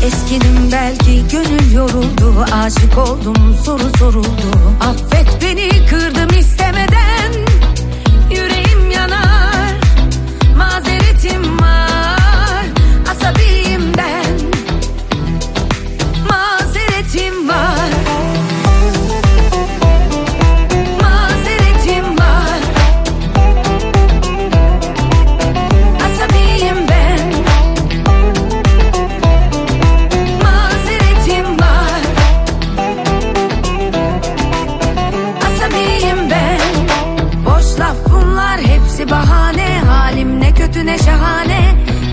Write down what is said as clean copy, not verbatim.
Eskidim belki, gönül yoruldu, aşık oldum, soru soruldu. Affet beni, kırdım istemeden.